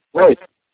Oi.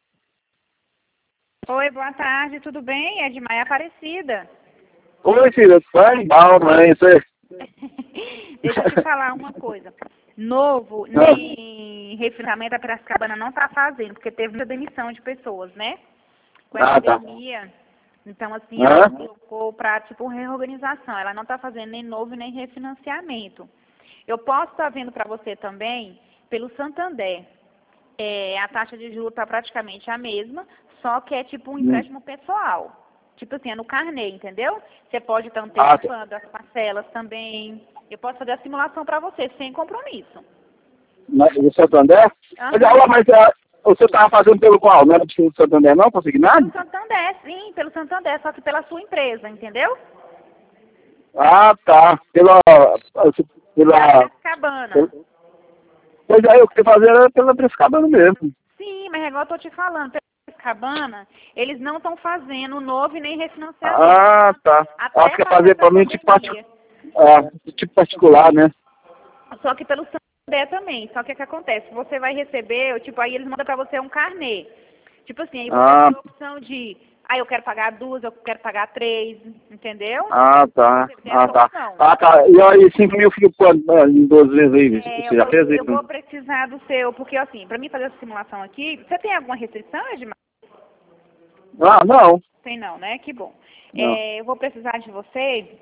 Oi, boa tarde, tudo bem? É de Maia Aparecida. Oi, filha. Vai mal, mãe. Você... Deixa eu te falar uma coisa. Novo, Ah, nem refinamento a Piracicabana não está fazendo, porque teve muita demissão de pessoas, né? Com a tá. pandemia. Então, assim, ela colocou para, tipo, reorganização. Ela não está fazendo nem novo, nem refinanciamento. Eu posso estar vendo para você também pelo Santander. A taxa de juros está praticamente a mesma, só que é tipo um empréstimo pessoal. Tipo assim, é no carnê, entendeu? Você pode estar Tá. antecipando as parcelas também. Eu posso fazer a simulação para você, sem compromisso. Do Santander? Mas você estava fazendo pelo qual? Não era do Santander, não? Consignado? Pelo Santander, sim, pelo Santander, só que pela sua empresa, entendeu? Ah, tá. Pela... Piracicabana. Pois aí, o que eu fazer era pela Piracicabana mesmo. Sim, mas igual eu tô te falando, pela Piracicabana, eles não estão fazendo novo e nem refinanciamento. Ah, tá. Até Acho que é para fazer essa pra mim pandemia. tipo particular, né? Só que pelo Santander também. Só que o que acontece? Você vai receber, tipo, aí eles mandam pra você um carnê. Tipo assim, aí você Ah, tem a opção de, eu quero pagar 2, eu quero pagar 3, entendeu? tá. Você tem essa opção. Ah, tá. E aí, 5 mil fica quanto? Em 12 vezes aí? Você já fez Eu isso? vou precisar do seu, porque assim, pra mim fazer essa simulação aqui, você tem alguma restrição, Edmar? Ah, não. Tem não, né? Que bom. Não. Eu vou precisar de você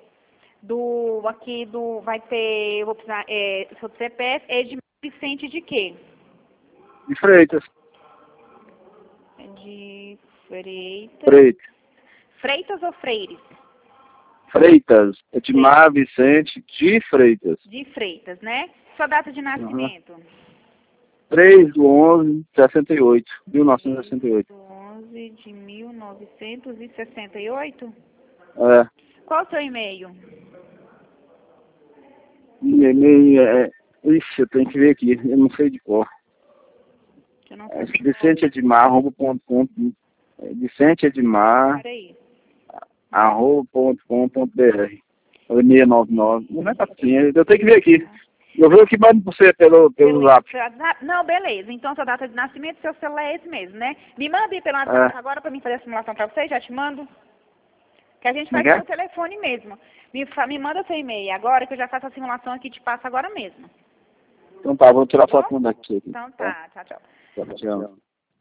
vai ter, eu vou precisar, seu CPF é de Vicente de quê? De Freitas. De Freitas. Freitas. Freitas ou Freires? Freitas. Edmar Vicente de Freitas. De Freitas, né? Sua data de nascimento? 3/11/68. 1968. 11 de 1968? É. Qual o seu e-mail? E-mail Ixi, eu tenho que ver aqui. Eu não sei de cor. Eu não sei. Vicente Edmar, Vicente Edmar, Peraí. @com.br. 699. Não é patinha. Eu tenho que ver aqui. Eu vejo que mando pra você pelo zap. Não, beleza. Então, sua data de nascimento, seu celular é esse mesmo, né? Me manda aí pelo WhatsApp agora pra mim fazer a simulação pra você, já te mando. Que a gente faz pelo telefone mesmo. Me manda seu e-mail agora, que eu já faço a simulação aqui e te passo agora mesmo. Então tá, vou tirar foto daqui. Então tá, tchau, tchau. Tchau.